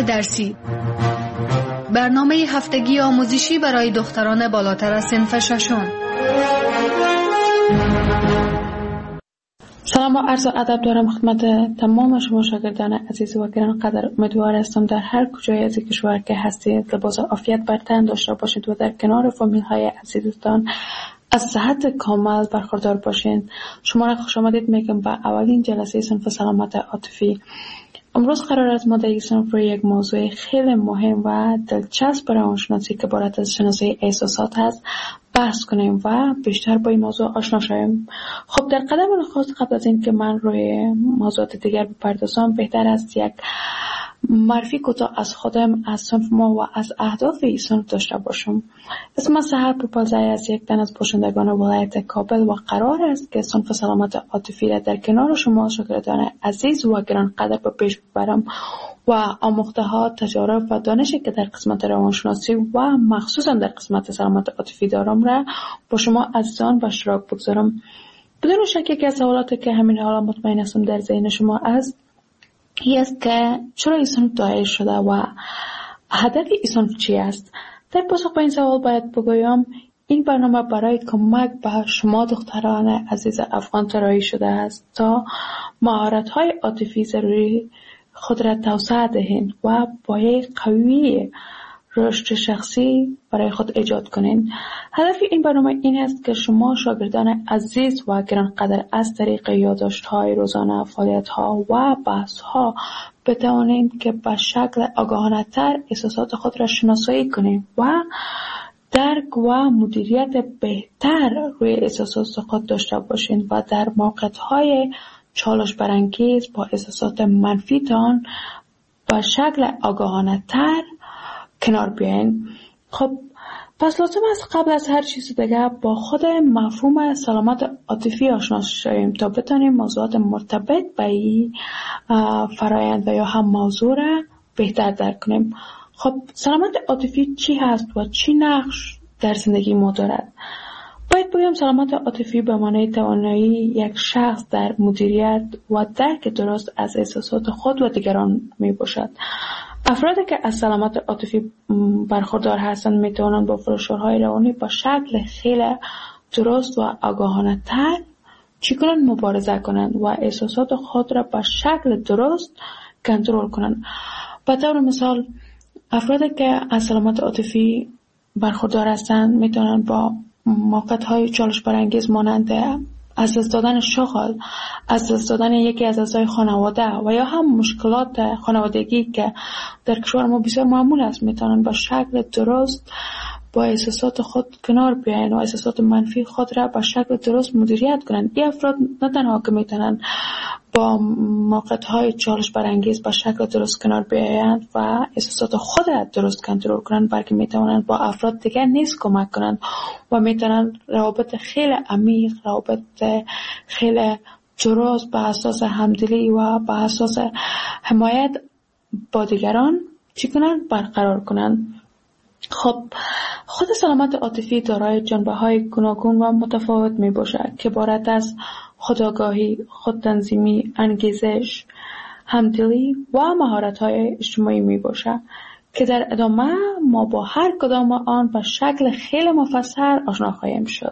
درسی، برنامه هفتگی آموزشی برای دختران بالاتر از صنف ششم. سلام و عرض ادب دارم خدمت تمام شما شاگردان عزیز و گرانقدر. امیدوار هستم در هر کجای از کشور که هستید لباس عافیت بر تن داشته باشید و در کنار فامیل های عزیزتان از صحت کامل برخوردار باشید. شما را خوش آمدید میگم به اولین جلسه صنف سلامت عاطفی. امروز قرار است ما در این صنف روی یک موضوع خیلی مهم و دلچسب برای روانشناسی که عبارت از شناسایی احساسات هست بحث کنیم و بیشتر با این موضوع آشنا شویم. خب در قدم نخست قبل از این که من روی موضوعات دیگر بپردازم بهتر است یک معرفی کوتاه از خودم، از صنف ما و از اهداف این صنف داشته باشم. اسم من سحر پوپلزای از یک تن از باشندگان ولایت کابل و قرار است که صنف سلامت عاطفی را در کنار شما شاگردان عزیز و گرانقدر به پیش ببرم و آموخته ها، تجارب و دانشی که در قسمت روانشناسی و مخصوصا در قسمت سلامت عاطفی دارم را با شما عزیزان به اشتراک بگذارم. بدون شک یکی از سوالاتی که همین حالا مطمئن هستم در ذهن شما است این است که چرا این صنف دایر شده و هدف این صنف چی است؟ در پاسخ به این سوال باید بگویم این برنامه برای کمک به شما دختران عزیز افغان طراحی شده است تا مهارت‌های عاطفی ضروری خود را توسعه دهید و پایه قوی رشد شخصی برای خود ایجاد کنید. هدف این برنامه این است که شما شاگردان عزیز و گرانقدر از طریق یادداشت‌های روزانه، فعالیت‌ها و بحث‌ها بتوانید که به شکل آگاهانه‌تر احساسات خود را شناسایی کنید و درک و مدیریت بهتر روی احساسات خود داشته باشید و در موقعیت‌های چالش برانگیز با احساسات منفیتان به شکل آگاهانه‌تر کنار بیاین. خب پس لازم است قبل از هر چیز دیگه با خود مفهوم سلامت عاطفی آشنا شویم تا بتونیم موضوعات مرتبط به این فرایند و یا هم موضوع را بهتر درک کنیم. خب سلامت عاطفی چی هست و چی نقش در زندگی ما دارد؟ باید بگم سلامت عاطفی به معنای توانایی یک شخص در مدیریت و درک درست از احساسات خود و دیگران می باشد. افرادی که از سلامت عاطفی برخوردار هستند می توانند با فشارهای روانی با شکل خیلی درست و آگاهانه تر چگونه مبارزه کنند و احساسات خود را با شکل درست کنترل کنند. به طور مثال افرادی که از سلامت عاطفی برخوردار هستند می توانند با موقعیت‌های چالش برانگیز مانند از دست دادن شغل، از دست دادن یکی از اعضای خانواده و یا هم مشکلات خانوادگی که در کشور ما بسیار معمول است میتونن با شکل درست با احساسات خود کنار بیاین و احساسات منفی خود را با شکل درست مدیریت کنند. این افراد نه تنها که میتونن با موقعیت‌های چالش برانگیز با شکل درست کنار بیایند و احساسات خود را درست کنترل کنند، بلکه میتونن با افراد دیگر نیز کمک کنند و میتونن روابط خیلی عمیق، روابط خیلی درست به اساس همدلی و به اساس حمایت با دیگران چی کنند؟ برقرار کنند. خب خود سلامت عاطفی دارای جنبه‌های گوناگون و متفاوت می باشد که عبارت از خودآگاهی، خودتنظیمی، انگیزش، همدلی و مهارت‌های اجتماعی می باشد که در ادامه ما با هر کدام آن به شکل خیلی مفصل آشنا خواهیم شد.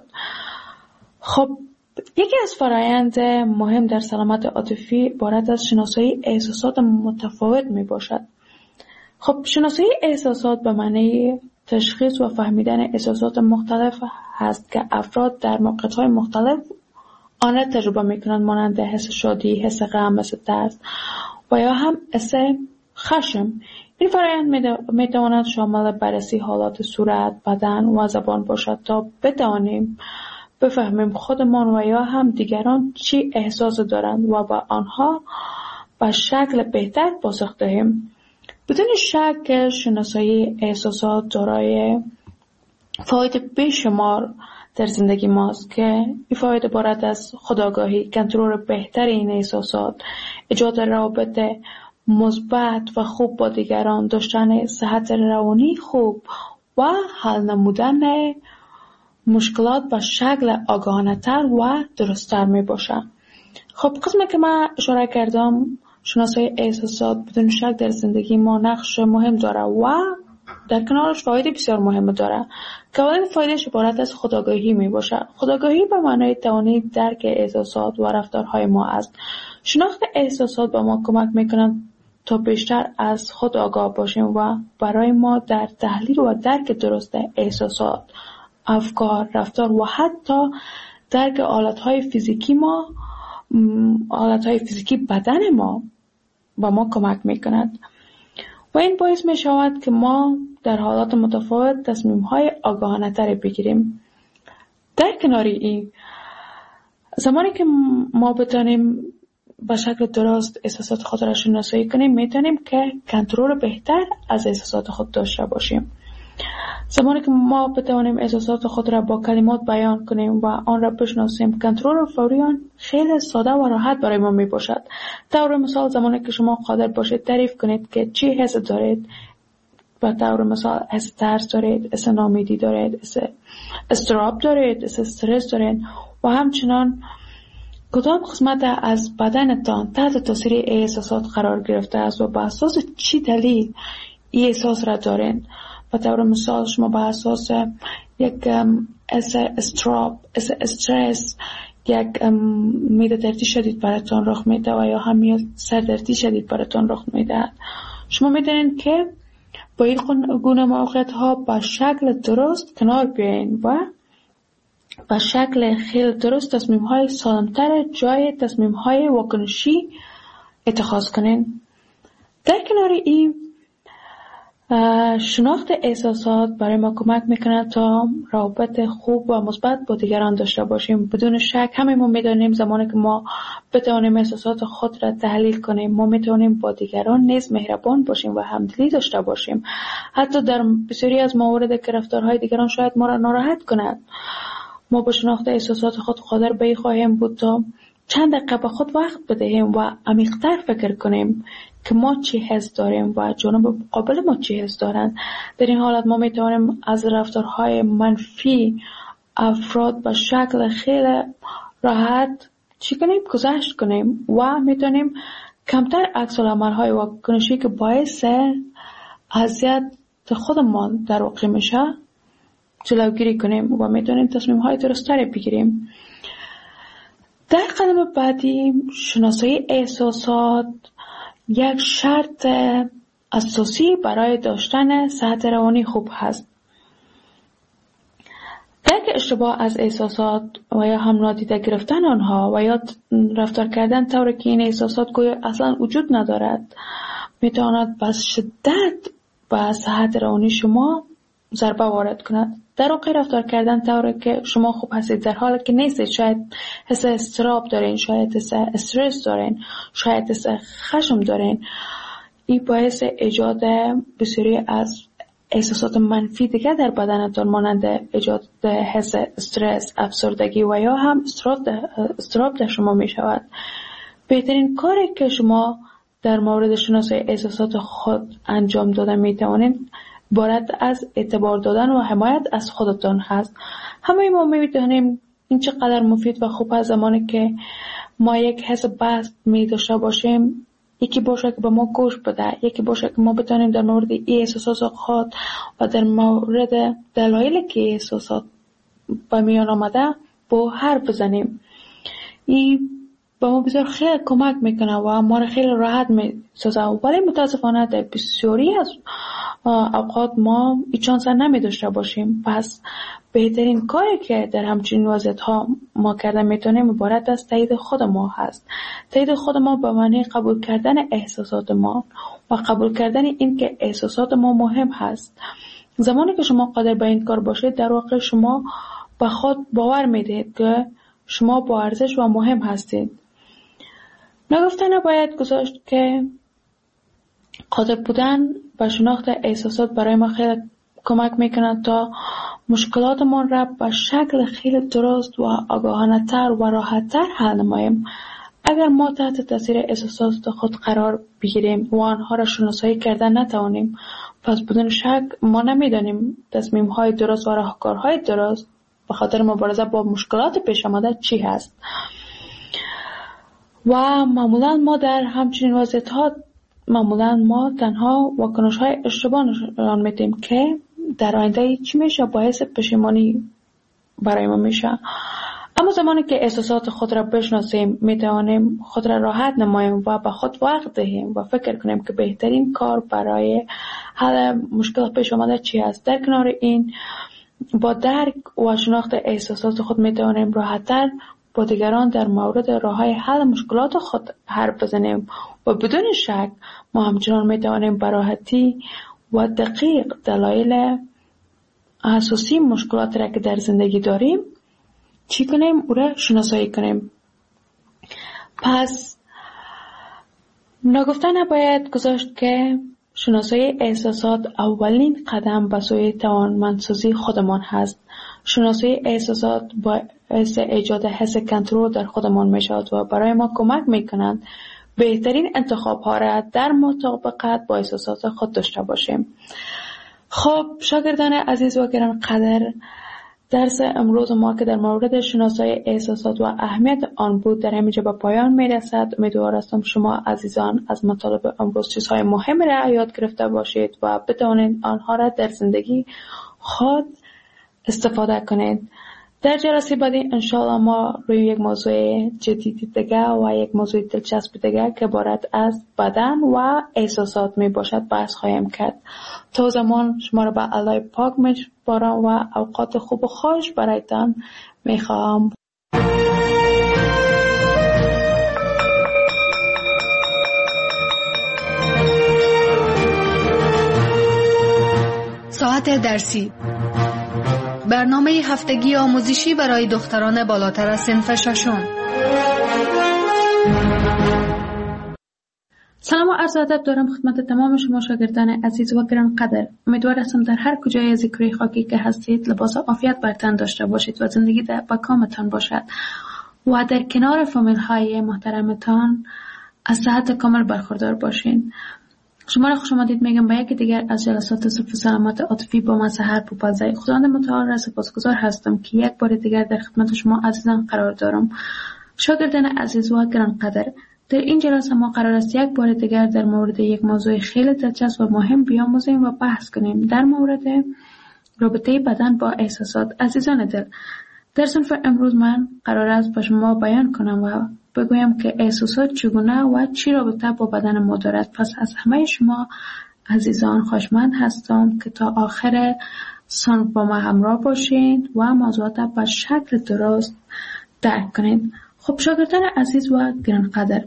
خب یکی از فرآیند مهم در سلامت عاطفی عبارت از شناسایی احساسات متفاوت می باشد. خب شناسایی احساسات به معنی تشخیص و فهمیدن احساسات مختلف هست که افراد در موقعیت‌های مختلف آن را تجربه می‌کنند، مانند حس شادی، حس غم، حس ترس و یا هم حس خشم. این فرآیند می‌تواند شامل بررسی حالات صورت، بدن و زبان باشد تا بتوانیم بفهمیم خودمان و یا هم دیگران چی احساس دارند و با آنها به شکل بهتر پاسخ دهیم. بدون شک شناسایی احساسات دارای فواید بیشمار در زندگی ماست که این فواید عبارت از خودآگاهی، کنترل بهتر این احساسات، ایجاد روابط مثبت و خوب با دیگران، داشتن صحت روانی خوب و حل نمودن مشکلات به شکل آگاهانه‌تر و درست‌تر می باشد. خب قسمی که من اشاره کردم شناسایی احساسات بدون شک در زندگی ما نقش مهم داره و در کنارش فاید بسیار مهم داره که اولین فایدهش عبارت از خودآگاهی می باشه. خودآگاهی به معنای توانایی درک احساسات و رفتارهای ما است. شناخت احساسات به ما کمک میکنه تا بیشتر از خود آگاه باشیم و برای ما در تحلیل و درک درست احساسات، افکار، رفتار و حتی درک حالتهای فیزیکی بدن ما به ما کمک میکند و این باعث می شود که ما در حالات متفاوت تصمیم‌های آگاهانه تری بگیریم. در کنار این، زمانی که ما بتانیم به شکل درست احساسات خود را شناسایی کنیم، میتونیم که کنترل بهتر از احساسات خود داشته باشیم. زمانی که ما بتوانیم احساسات خود را با کلمات بیان کنیم و آن را بشناسیم، کنترل فوری آن خیلی ساده و راحت برای ما می باشد. طور مثال، زمانی که شما قادر باشید تعریف کنید که چی حس دارید، به طور مثال حس ترس دارید، حس ناامیدی دارید، حس اضطراب دارید، حس استرس دارید و همچنان کدام قسمت از بدنتان تحت تاثیر احساسات قرار گرفته است و به اساس چی دلیل این احساس را دارین. به طور مثال شما به اساس یک اضطراب، استرس، یک معده دردی شدید براتون رخ میده و یا هم سردردی شدید براتون رخ میده، شما میدونین که با این گونه موقعیت ها به شکل درست کنار بیاین و به شکل خیلی درست تصمیم های سالمتر جای تصمیم های واکنشی اتخاذ کنین. در کنار این، شناخت احساسات برای ما کمک میکنه تا روابط خوب و مثبت با دیگران داشته باشیم. بدون شک همه ما میدونیم زمانی که ما بتوانیم احساسات خود را تحلیل کنیم، ما میتونیم با دیگران نیز مهربان باشیم و همدلی داشته باشیم، حتی در بسیاری از موارد که رفتارهای دیگران شاید ما را ناراحت کند. ما با شناخت احساسات خود قادر به این خواهیم بود تا چند دقیقه به خود وقت بدهیم و عمیق‌تر فکر کنیم که ما چی حس داریم و جانب مقابل ما چی حس دارند. در این حالت ما میتوانیم از رفتارهای منفی افراد به شکل خیلی راحت گذشت کنیم و میتونیم کمتر عکس‌العمل‌های واکنشی که باعث اذیت خودمان در واقع میشه جلوگیری کنیم و میتونیم تصمیم‌های درست‌تری بگیریم. در قدم بعدی، شناسایی احساسات یک شرط اساسی برای داشتن صحت روانی خوب هست. درک اشتباه از احساسات و یا هم نادیده گرفتن آنها و یا رفتار کردن طوری که این احساسات گویا اصلا وجود ندارد میتواند به شدت به صحت روانی شما ضربه وارد کند. در واقع رفتار کردن طوری که شما خوب هستید در حالی که نیستید، شاید حس اضطراب دارین، شاید حس استرس دارین، شاید حس خشم دارین، این باعث ایجاد بسیاری از احساسات منفی دیگر در بدنتان مانند ایجاد حس استرس، افسردگی و یا هم اضطراب در شما می شود. بهترین کاری که شما در مورد شناسایی احساسات خود انجام داده می توانید عبارت از اعتبار دادن و حمایت از خودتان هست. همه ما می‌دانیم این چقدر مفید و خوب است زمانی که ما یک حس بد می داشته باشیم، یکی باشه که به ما گوش بده، یکی باشه که ما بتونیم در مورد این احساسات خود و در مورد دلایلی که احساسات به میان آمده با حرف بزنیم. این به ما بسیار خیلی کمک میکنه و ما را خیلی راحت میسازه، ولی متاسفانه در بسیاری از اوقات ما این چانس نمی داشته باشیم. پس بهترین کاری که در همچین وضعیت ها ما کرده میتونیم عبارت از تایید خود ما هست. تایید خود ما به معنی قبول کردن احساسات ما و قبول کردن این که احساسات ما مهم هست. زمانی که شما قادر به این کار باشید، در واقع شما به خود باور میدهید که شما با ارزش و مهم هستید. نگفته نباید گذاشت که قادر بودن و شناخت احساسات برای ما خیلی کمک میکنه تا مشکلاتمان را به شکل خیلی درست و آگاهانه تر و راحت تر حل نماییم. اگر ما تحت تاثیر احساسات خود قرار بگیریم و آنها را شناسایی کردن نتوانیم، پس بدون شک ما نمیدانیم تصمیم های درست و راهکارهای درست به خاطر مبارزه با مشکلات پیش آمده چی هست. و معمولا ما در همچنین وضعیت‌ها ما تنها واکنش‌های اشتباه نشان میدیم که در آینده چی میشه، باعث پشیمانی برای ما میشه. اما زمانی که احساسات خود را بشناسیم میتوانیم خود را راحت نماییم و به خود وقت دهیم و فکر کنیم که بهترین کار برای حل مشکل پیش آمده چی است. در کنار این، با درک و شناخت احساسات خود میتوانیم راحت‌تر با دیگران در مورد راه‌های حل مشکلات خود حرف بزنیم و بدون شک ما همچنان میتوانیم به راحتی و دقیق دلایل اساسی مشکلات را که در زندگی داریم چی کنیم، او را شناسایی کنیم. پس نگفته نباید گذاشت که شناسایی احساسات اولین قدم به سوی توانمندسازی خودمان هست. شناسایی احساسات باعث ایجاد حس کنترل در خودمان می شود و برای ما کمک می کنند بهترین انتخاب ها را در مطابقت با احساسات خود داشته باشیم. خب شاگردان عزیز و گرانقدر، درس امروز ما که در مورد شناسایی احساسات و اهمیت آن بود در همینجا به پایان می رسد. امیدوار هستم شما عزیزان از مطالب امروز چیزهای مهم را یاد گرفته باشید و بتوانید آنها را در زندگی خود استفاده کنید. در جلسه بعدی انشاءالله ما روی یک موضوع جدید دیگه و یک موضوع دلچسب دیگه که عبارت از بدن و احساسات می باشد بحث خواهیم کرد. تا زمان شما را به الله پاک می‌سپارم و اوقات خوب و خوش برایتان می‌خواهم. ساعت درسی، برنامه هفتگی آموزشی برای دختران بالاتر از صنف ششم. سلام و عرض ادب دارم خدمت تمام شما شاگردان عزیز و گرانقدر. امیدوار هستم در هر کجای از کره خاکی که هستید لباس عافیت بر تن داشته باشید و زندگی با کامتان باشد و در کنار فامیل های محترمتان از صحت کامل برخوردار باشین. شما را خوش آمدید میگم به یکی دیگر از جلسات صف سلامت عاطفی با من سحر پوپلزی. خداوند متعال را سپاسگزار هستم که یک بار دیگر در خدمت شما عزیزان قرار دارم. شاگردان عزیز و گرانقدر، در این جلسه ما قرار است یک بار دیگر در مورد یک موضوع خیلی دلچسب و مهم بیاموزیم و بحث کنیم، در مورد رابطه بدن با احساسات. عزیزان دل، در صنف امروز من قرار است به شما بیان کنم و بگویم که احساسات چگونه و چی رابطه با بدن ما دارد. پس از همه شما عزیزان خوشمند هستم که تا آخر صنف با ما همراه باشین و موضوعات به شکل درست درک کنید. خب شاگردان عزیز و گرانقدر،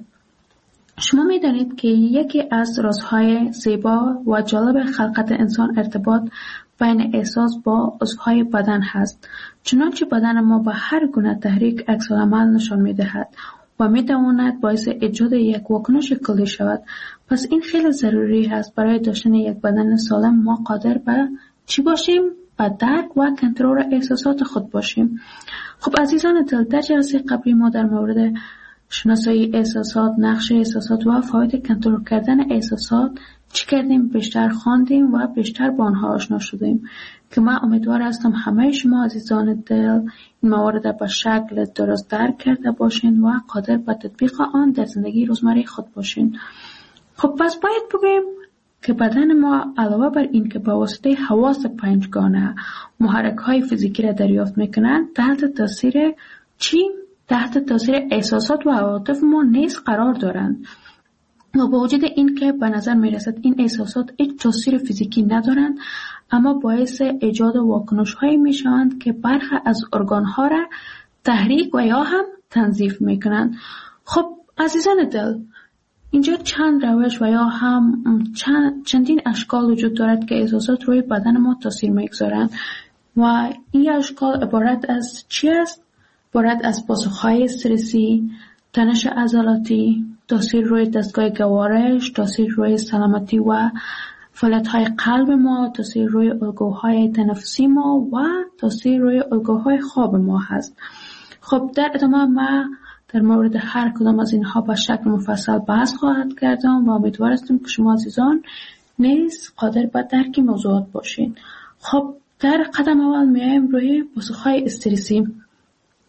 شما می‌دانید که یکی از رازهای زیبا و جالب خلقت انسان ارتباط بین احساس با عضوهای بدن هست. چنانچه بدن ما با هر گونه تحریک عکس‌العمل نشان می‌دهد و می‌تواند باعث ایجاد یک واکنش کلی شود. پس این خیلی ضروری است برای داشتن یک بدن سالم ما قادر به چی باشیم؟ به درک و کنترل احساسات خود باشیم. خب عزیزان دل، در جلسه قبلی ما در مورد شناسایی احساسات، نقش احساسات و فواید کنترل کردن احساسات چی کردیم؟ بیشتر خواندیم و بیشتر با آنها آشنا شدیم که من امیدوار هستم همه شما عزیزان دل این موارد به شکل درست درک کرده باشین و قادر به تطبیق آن در زندگی روزمره خود باشین. خب پس باید بگویم که بدن ما علاوه بر این که با واسطه حواس پنجگانه محرک‌های فیزیکی را دریافت می‌کنند، تحت تاثیر چی؟ تحت تاثیر احساسات و عواطف ما نیز قرار دارند. و با وجود این که به نظر می‌رسد این احساسات هیچ تاثیر فیزیکی ندارند، اما باعث ایجاد واکنش‌هایی می‌شوند که برخی از ارگان‌ها را تحریک و یا هم تنظیف می‌کنند. خب عزیزان دل، اینجا چند روش و یا هم چندین اشکال وجود دارد که احساسات روی بدن ما تاثیر می‌گذارند و این اشکال عبارت از چی است؟ عبارت از پاسخ‌های استرسی، تنش عضلاتی، تاثیر روی دستگاه گوارش، تاثیر روی سلامتی و فعالیت‌های قلب ما، تاثیر روی الگوهای تنفسی ما و تاثیر روی الگوهای خواب ما هست. خب در ادامه ما در مورد هر کدام از اینها با شکل مفصل بحث خواهد کردم و امیدوار هستم که شما عزیزان نیز قادر به درک موضوعات باشین. خب در قدم اول میایم روی پاسخ‌های استرسی.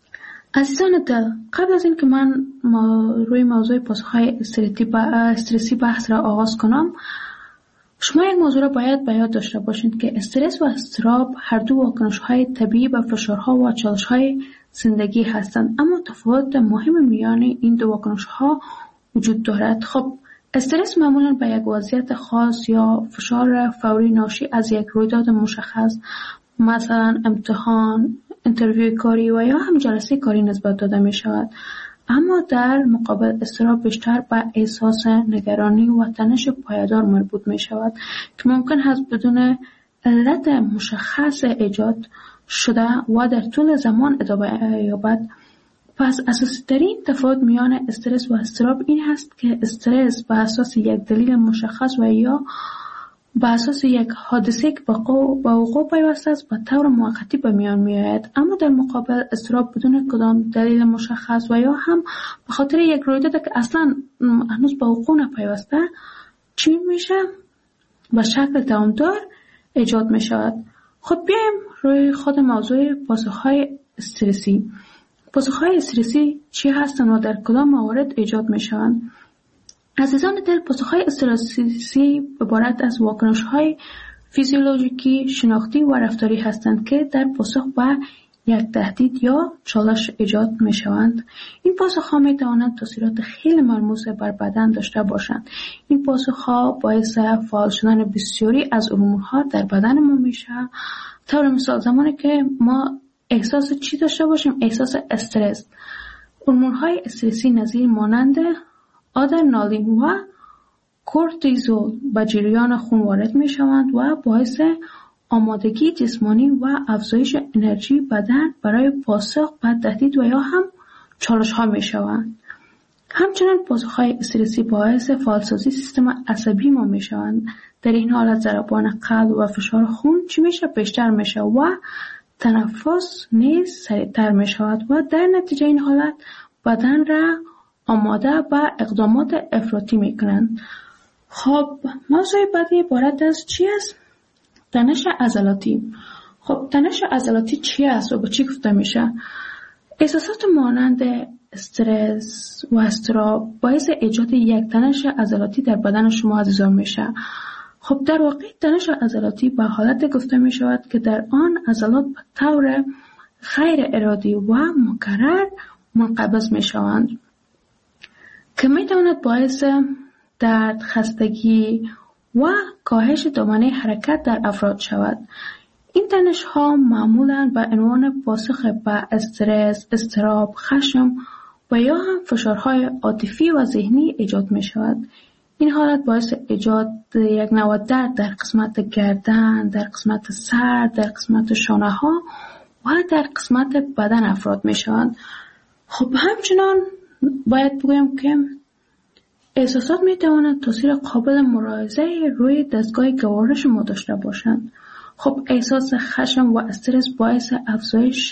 عزیزان دل، قبل از اینکه من روی موضوع پاسخهای استرسی بحث را آغاز کنم، شما یک موضوع را باید به یاد داشته باشید که استرس و اضطراب هر دو واکنش‌های طبیعی به فشارها و چالش‌های زندگی هستند، اما تفاوت مهم میان این دو واکنش‌ها وجود دارد. خب استرس معمولاً به یک وضعیت خاص یا فشار فوری ناشی از یک رویداد مشخص، مثلا امتحان، اینترویو کاری و یا هم جلسه کاری نسبت داده می شود. اما در مقابل اضطراب بیشتر به احساس نگرانی و تنش پایدار مربوط می شود که ممکن است بدون علت مشخص ایجاد شده و در طول زمان ادامه یابد. پس اساسی ترین تفاوت میان استرس و اضطراب این هست که استرس به اساس یک دلیل مشخص و یا به اساس یک حادثه که به وقوع پیوسته است به طور موقتی به میان می آید، اما در مقابل اضطراب بدون کدام دلیل مشخص و یا هم به خاطر یک رویداد که اصلا هنوز به وقوع نپیوسته چی میشه؟ به شکل دوامدار ایجاد می شود. خب بیایم روی خود موضوع پاسخهای استرسی. پاسخهای استرسی چی هستند و در کدام موارد ایجاد می شوند؟ عزیزان دل، پاسخهای استرسی عبارت از واکنش‌های فیزیولوژیکی، شناختی و رفتاری هستند که در پاسخ به یک تهدید یا چالش ایجاد می‌شوند. این پاسخ‌ها می‌توانند تاثیرات خیلی ملموس بر بدن داشته باشند. این پاسخ‌ها باعث فعال شدن بسیاری از هورمون‌ها در بدن ما میشه. طور مثال زمانی که ما احساس چی داشته باشیم؟ احساس استرس. هورمون‌های استرسی نظیر مانند آدرنالین و کورتیزول به جریان خون وارد می شوند و باعث آمادگی جسمانی و افزایش انرژی بدن برای پاسخ به تهدید و یا هم چالش ها می شوند. همچنان پاسخ های استرسی باعث فعالسازی سیستم عصبی ما می شوند. در این حالت ضربان قلب و فشار خون چی میشه؟ بیشتر میشه و تنفس نیز سریعتر می شود و در نتیجه این حالت بدن را آماده به اقدامات افراطی میکنند. خب موضوع بعدی عبارت از چی است؟ تنش عضلاتی. خب تنش عضلاتی چی است و به چی گفته میشه؟ احساسات مانند استرس و اضطراب باعث ایجاد یک تنش عضلاتی در بدن شما عزیزان میشه. خب در واقع تنش عضلاتی به حالت گفته میشود که در آن عضلات به طور غیر ارادی و مکرر منقبض میشوند که میتواند باعث درد، خستگی و کاهش دامنه حرکت در افراد شود. این تنش ها معمولاً به عنوان پاسخ به استرس، اضطراب، خشم و یا هم فشارهای عاطفی و ذهنی ایجاد می شود. این حالت باعث ایجاد یک نوع درد در قسمت گردن، در قسمت سر، در قسمت شانه ها و در قسمت بدن افراد می شود. خب همچنان باید بگویم که احساسات می توانند تاثیر قابل ملاحظه روی دستگاه گوارش ما داشته باشند. خب احساس خشم و استرس باعث افزایش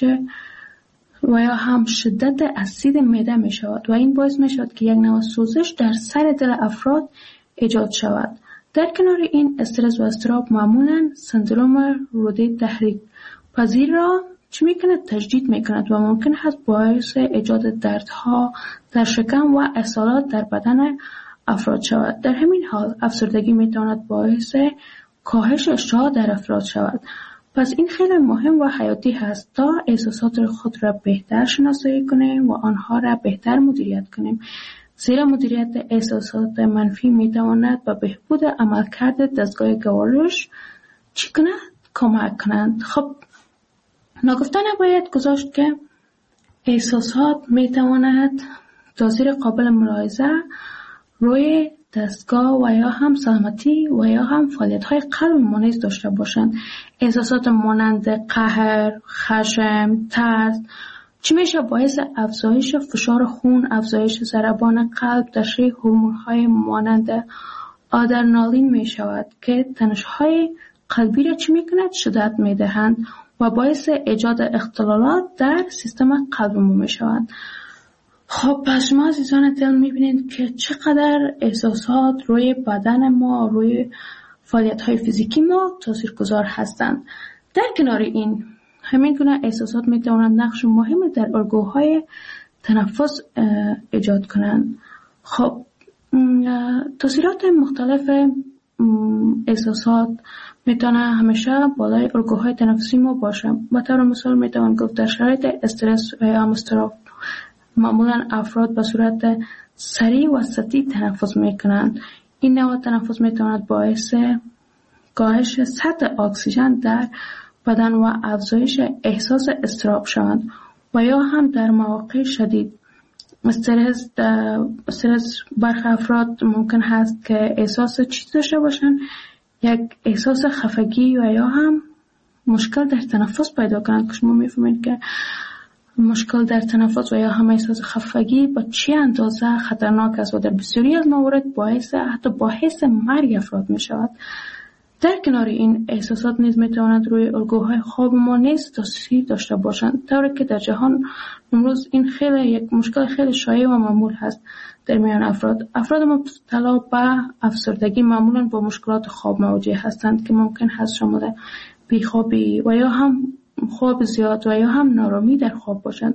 و یا هم شدت اسید معده می شود و این باعث می شود که یک نوع سوزش در سر دل افراد ایجاد شود. در کنار این استرس و اضطراب معمولا سندروم روده تحریک پذیر را چی میکند؟ تجدید میکند و ممکن است باعث ایجاد دردها در شکم و اسهالات در بدن افراد شود. در همین حال افسردگی میتواند باعث کاهش اشتها در افراد شود. پس این خیلی مهم و حیاتی هست تا احساسات خود را بهتر شناسایی کنیم و آنها را بهتر مدیریت کنیم. زیرا مدیریت احساسات منفی میتواند به بهبود عملکرد دستگاه گوارش چی کند؟ کمک کنند. خب ناگفته نباید گذاشت که احساسات میتواند تاثیر قابل ملاحظه روی دستگاه و یا هم سلامتی و یا هم فعالیت‌های قلب ما نیز داشته باشند. احساسات مانند قهر، خشم، ترس چی میشه؟ باعث افزایش فشار خون، افزایش ضربان قلب، تشریح هورمون‌های مانند آدرنالین می شود که تنش‌های قلبی را چی میکند؟ شدت میدهند و باعث ایجاد اختلالات در سیستم قلب ما می شوند. خب پس شما عزیزان دل میبینید که چقدر احساسات روی بدن ما، روی فعالیت‌های فیزیکی ما تاثیرگذار هستند. در کنار این همین گونه احساسات می توانند نقش مهمی در الگوهای تنفس ایجاد کنند. خب تاثیرات مختلف احساسات میتونه همیشه بالای الگوهای تنفسی ما باشه. به طور مثال میتوان گفت در شرایط استرس و یا اضطراب معمولا افراد به صورت سریع و سطحی تنفس میکنند. این نوع تنفس میتواند باعث کاهش سطح اکسیژن در بدن و افزایش احساس اضطراب شوند و یا هم در مواقع شدید استرس برخی افراد ممکن هست که احساس چیز داشته باشند، یک احساس خفگی و یا هم مشکل در تنفس پیدا کنند که شما میفهمید که مشکل در تنفس و یا هم احساس خفگی با چه اندازه خطرناک است و در بسیاری از موارد حتی باعث مرگ افراد می شود. در کنار این احساسات نیز می توانند روی الگوهای خواب ما نیز تاثیر داشته باشند، طوری که در جهان امروز این خیلی یک مشکل خیلی شایع و معمول هست در میان افراد مبتلا به افسردگی معمولا با مشکلات خواب مواجه هستند که ممکن هست شامل بیخوابی و یا هم خواب زیاد و یا هم نارامی در خواب باشند.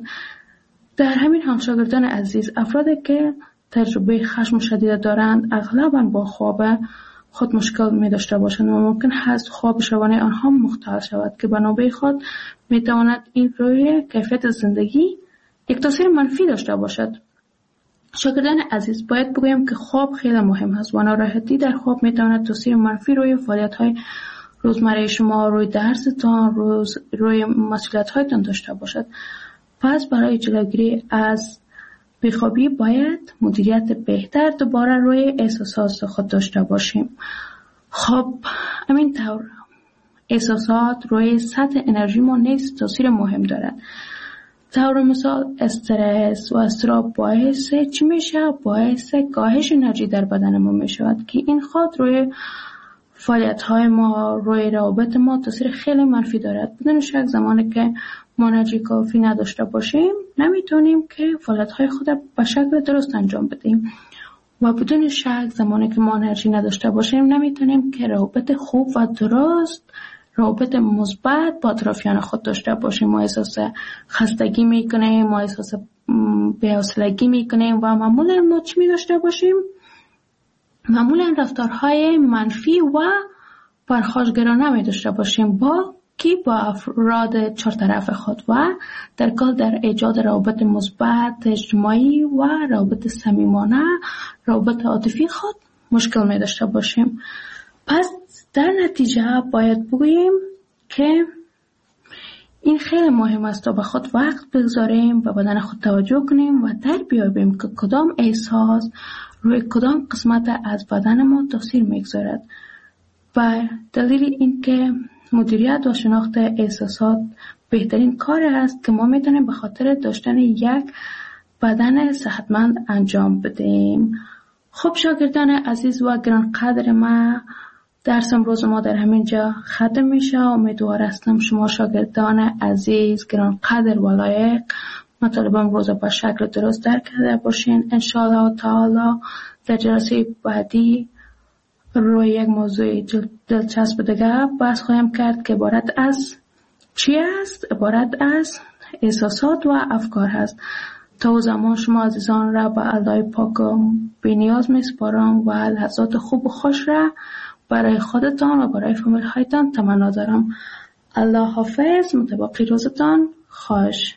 در همین حال شاگردان عزیز، افرادی که تجربه خشم شدید دارند اغلباً با خواب خود مشکل می داشته باشند و ممکن هست خواب شبانه آنها مختل شود که بنابرای خود می تواند این روی کیفیت زندگی یک تاثیر منفی داشته باشد. شاگردان عزیز، باید بگویم که خواب خیلی مهم است و ناراحتی در خواب می تواند تاثیر منفی روی فعالیت‌های روزمره شما، روی درستان، روی مسئولیت‌هایتان داشته باشد. پس برای جلوگیری از بیخوابی باید مدیریت بهتر دوباره روی احساسات خود داشته باشیم. خب همین طور احساسات روی سطح انرژی ما نیز تاثیر مهم دارد. طور مثال استرس و اضطراب باعث چی میشه؟ باعث کاهش انرژی در بدن ما میشود که این خود روی فعالیت‌های ما، روی روابط ما تاثیر خیلی منفی دارد. بدون شک زمانی که ما انرژی کافی نداشته باشیم نمیتونیم که فعالیت‌های خود به شکل درست انجام بدیم و بدون شک زمانی که ما انرژی نداشته باشیم نمیتونیم که روابط خوب و درست، روابط مثبت با اطرافیان خود داشته باشیم. ما احساس خستگی میکنیم، ما احساس بی‌حوصلگی میکنیم و معمولا ما چی داشته باشیم؟ معمولا رفتارهای منفی و پرخاشگرانه می داشته باشیم با افراد چهار طرف خود و در کل در ایجاد روابط مثبت اجتماعی و روابط صمیمانه، روابط عاطفی خود مشکل می داشته باشیم. پس در نتیجه باید بگوییم که این خیلی مهم است تا به خود وقت بگذاریم، به بدن خود توجه کنیم و در بیابیم که کدام احساس روی کدام قسمت از بدن ما تاثیر میگذارد. و دلیل این که مدیریت و شناخت احساسات بهترین کار است که ما میتونیم به خاطر داشتن یک بدن صحتمند انجام بدیم. خب شاگردان عزیز و گرانقدر ما، درس امروز ما در همین جا ختم میشه. امیدوار هستم شما شاگردان عزیز گرانقدر و لایق مطالب امروز با شکل درست درک کرده باشین. انشاءالله تعالی در جلسه بعدی روی یک موضوع دلچسب دیگه بحث خواهیم کرد که عبارت از چی است؟ عبارت از احساسات و افکار هست. تا زمان شما عزیزان را به الله پاک بی نیاز میسپارم و لحظات خوب و خوش را برای خودتان و برای فامیل هایتان تمنا دارم. الله حافظ. متباقی روزتان خوش.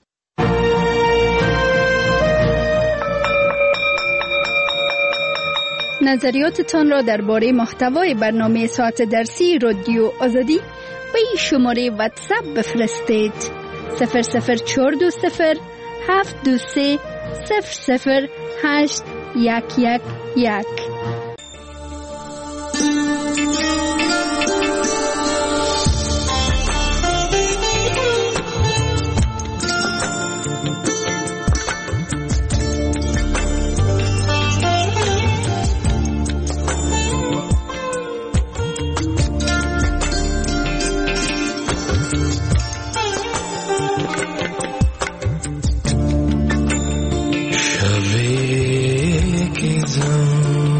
نظریاتتان را درباره محتوای برنامه ساعت درسی رادیو آزادی به این شماره واتساپ بفرستید: 00420 723 00811. شبی که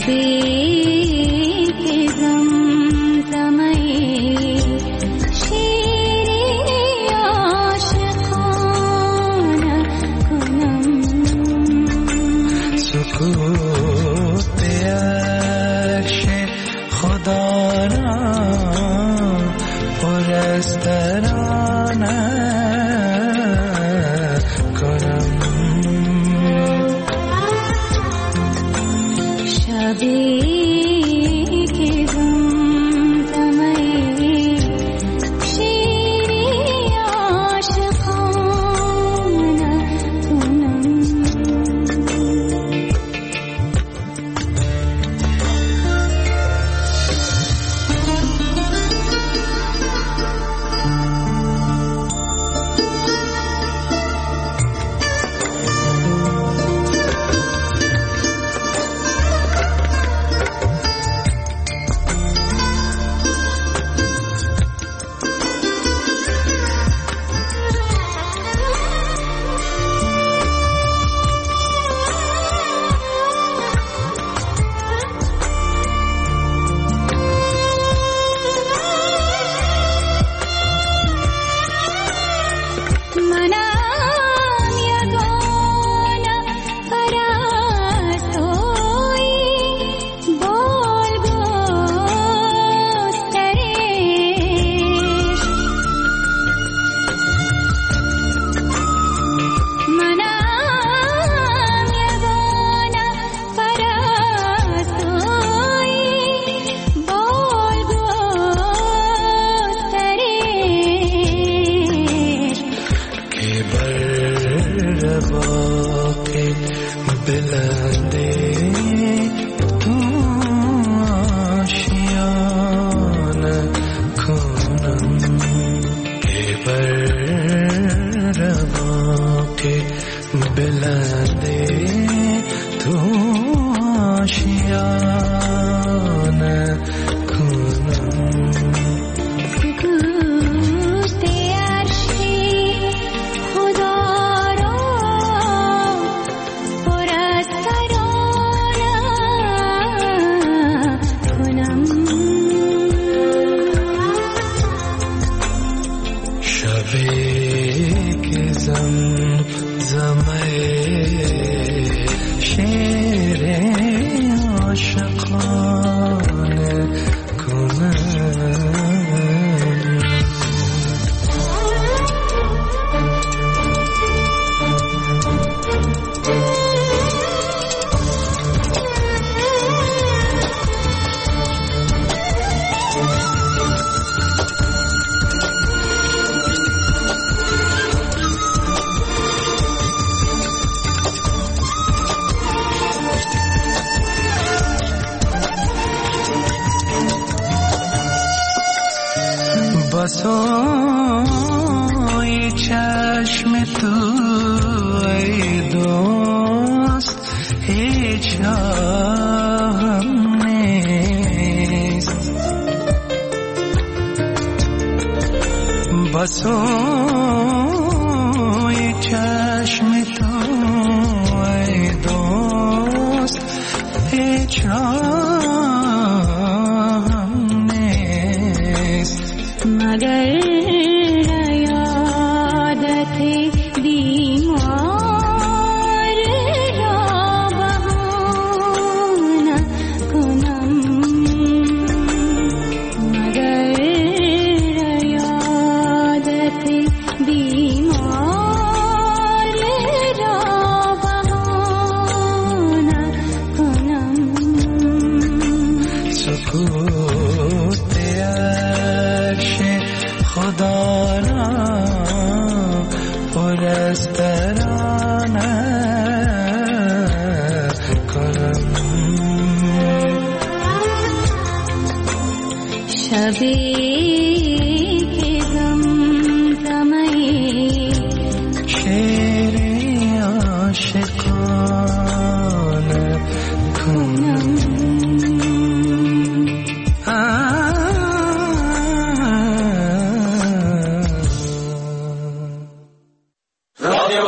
خدا را پر از